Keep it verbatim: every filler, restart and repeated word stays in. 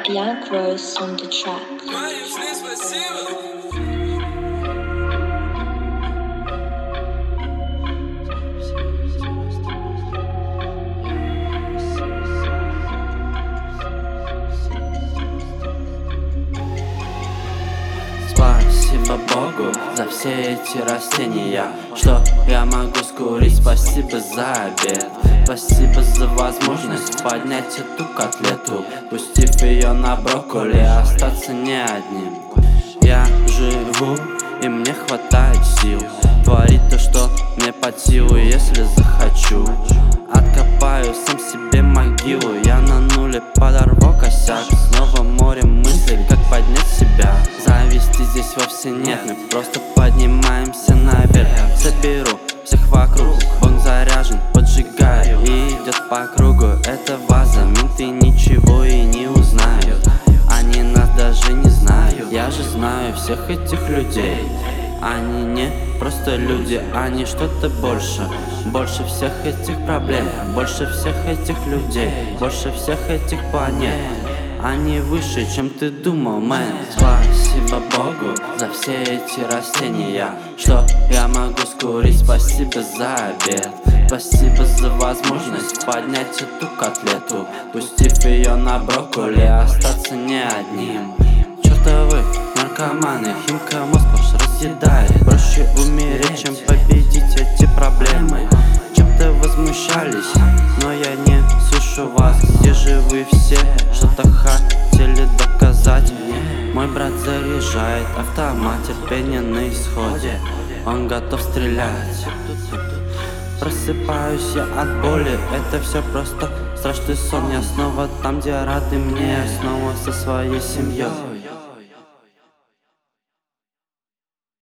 Young Rose on the track. Спасибо Богу за все эти растения, что я могу скурить. Спасибо за обед, спасибо за возможность поднять эту котлету, пустив ее на брокколи, остаться не одним. Я живу, и мне хватает сил творить то, что мне под силу, если захочу. Откопаю сам себе могилу, я на нуле подорву косяк. Снова море мыслей, как поднять себя. Зависти здесь вовсе нет, мы просто поднимаемся наверх. Соберу всех вокруг, он заряжен, поджигает и идет по кругу. Это ваза, менты ничего и не узнают, они нас даже не знают. Я же знаю всех этих людей, они не просто люди, они что-то больше. Больше всех этих проблем, больше всех этих людей, больше всех этих планет. Они выше, чем ты думал, мэн. Спасибо Богу за все эти растения, что я могу скурить. Спасибо за обед, спасибо за возможность поднять эту котлету, пустив ее на брокколи, остаться не одним. Чертовы наркоманы, химка мозг ваш разъедает. Проще умереть, чем победить эти проблемы. Чем-то возмущались, но я не слышу вас. Где же вы все, что-то хотели доказать мне? Мой брат заряжает автомат, терпение на исходе, он готов стрелять. Просыпаюсь я от боли, это все просто страшный сон. Я снова там, где рады мне, я снова со своей семьей.